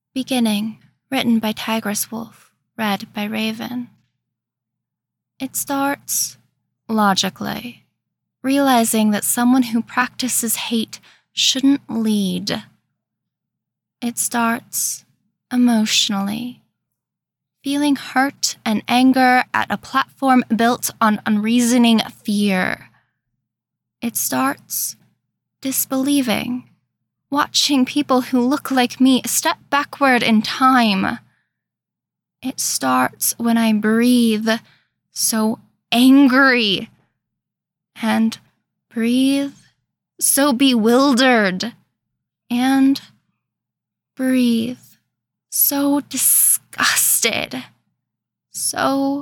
Beginning, written by Tigress Wolf, read by Raven. It starts logically, realizing that someone who practices hate shouldn't lead. It starts emotionally, feeling hurt and anger at a platform built on unreasoning fear. It starts disbelieving, watching people who look like me step backward in time. It starts when I breathe, so angry, and breathe, so bewildered, and breathe, so disgusted, so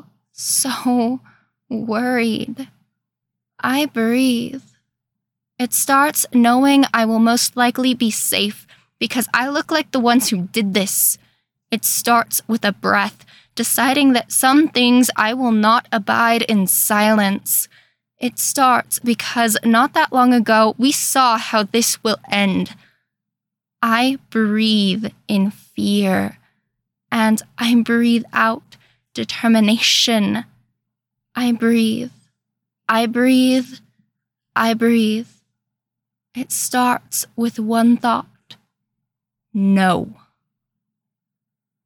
worried. I breathe. It starts knowing I will most likely be safe because I look like the ones who did this. It starts with a breath, deciding that some things I will not abide in silence. It starts because not that long ago we saw how this will end. I breathe in fear, and I breathe out determination. I breathe. I breathe. I breathe. It starts with one thought: no.